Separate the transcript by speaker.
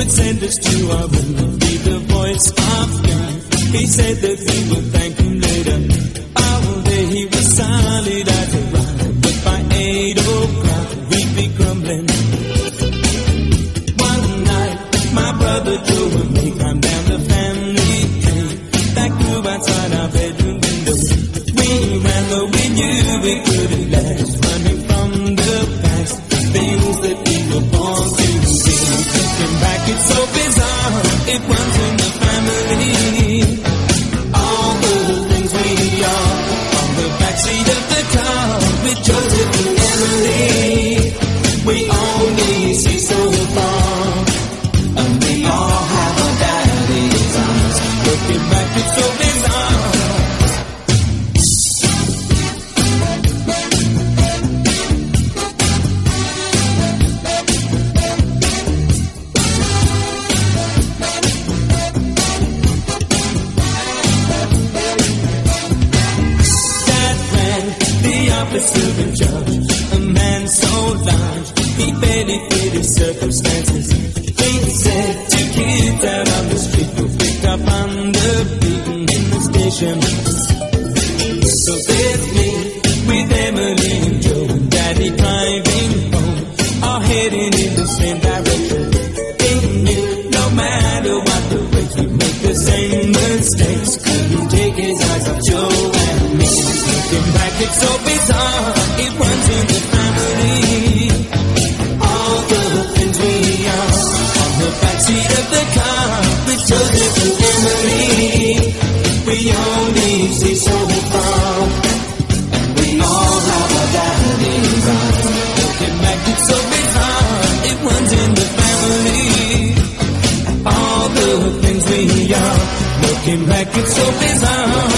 Speaker 1: would send us to our room, be the voice of God. He said that we would thank him later. All day he was solid as a rock, but by 8 o'clock we'd be crumbling. One night, my brother Joe and me climbed down the family tree that grew outside our bedroom window. We ran, though we knew we couldn't last, running from the past, things that we were born to be. Looking back, it's so bizarre, it runs in the family. All the things we are on the backseat of the car with Joseph and Emily. We only see so far, and we all have our daddy's eyes. Looking back, it's so bizarre. Officer in charge, a man so large, he barely fit his circumstances. He said 2 kids out on the street were picked up on the beaten in the station. So there's me with Emily and Joe and Daddy driving home, all heading in the same direction. They knew no matter what the race, we'd make the same mistakes. Couldn't take his eyes off Joe and me. Looking back, it's so bizarre, it runs in the family. All the things we are on the backseat of the car with Joseph and Emily. We only see so far, and we all have our daddy's eyes. Looking back, it's so bizarre, it runs in the family. All the things we are, looking back, it's so bizarre.